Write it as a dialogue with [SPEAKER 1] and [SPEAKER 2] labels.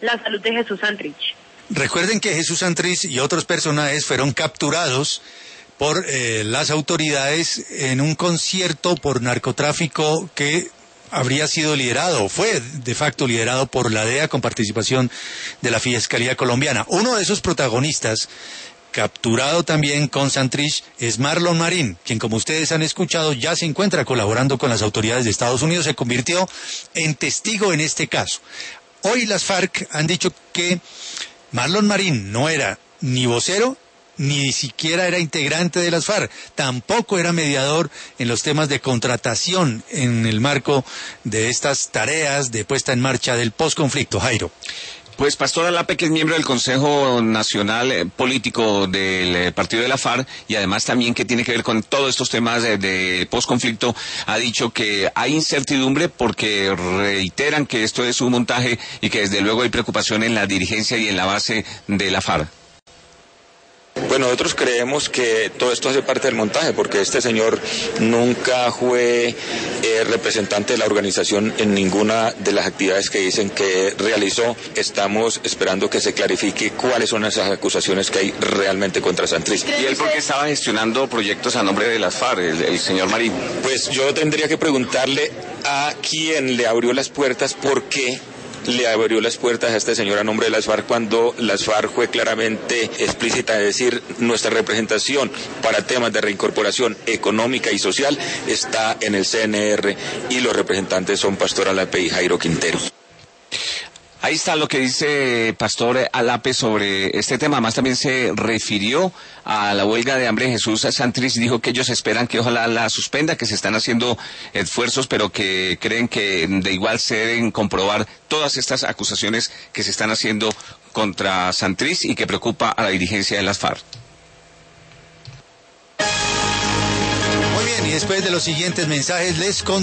[SPEAKER 1] la salud de Jesús Santrich.
[SPEAKER 2] Recuerden que Jesús Santrich y otros personajes fueron capturados por las autoridades en un concierto por narcotráfico que habría sido liderado, fue de facto liderado por la DEA con participación de la Fiscalía colombiana. Uno de esos protagonistas, capturado también con Santrich, es Marlon Marín, quien, como ustedes han escuchado, ya se encuentra colaborando con las autoridades de Estados Unidos, se convirtió en testigo en este caso. Hoy las FARC han dicho que Marlon Marín no era ni vocero, ni siquiera era integrante de las FARC, tampoco era mediador en los temas de contratación en el marco de estas tareas de puesta en marcha del posconflicto. Jairo.
[SPEAKER 3] Pues Pastor Alape, que es miembro del Consejo Nacional Político del Partido de la FARC y además también que tiene que ver con todos estos temas de posconflicto, ha dicho que hay incertidumbre porque reiteran que esto es un montaje y que desde luego hay preocupación en la dirigencia y en la base de la FARC.
[SPEAKER 4] Bueno, nosotros creemos que todo esto hace parte del montaje, porque este señor nunca fue representante de la organización en ninguna de las actividades que dicen que realizó. Estamos esperando que se clarifique cuáles son esas acusaciones que hay realmente contra Santrich.
[SPEAKER 3] ¿Y él por qué estaba gestionando proyectos a nombre de las FARC, el señor Marín?
[SPEAKER 4] Pues yo tendría que preguntarle a quién le abrió las puertas, por qué le abrió las puertas a este señor a nombre de las FARC, cuando las FARC fue claramente explícita, es decir, nuestra representación para temas de reincorporación económica y social está en el CNR y los representantes son Pastor Alape y Jairo Quintero.
[SPEAKER 3] Ahí está lo que dice Pastor Alape sobre este tema. Además también se refirió a la huelga de hambre de Jesús Santrich. Dijo que ellos esperan que ojalá la suspenda, que se están haciendo esfuerzos, pero que creen que de igual se deben comprobar todas estas acusaciones que se están haciendo contra Santrich y que preocupa a la dirigencia de las FARC.
[SPEAKER 2] Muy bien, y después de los siguientes mensajes les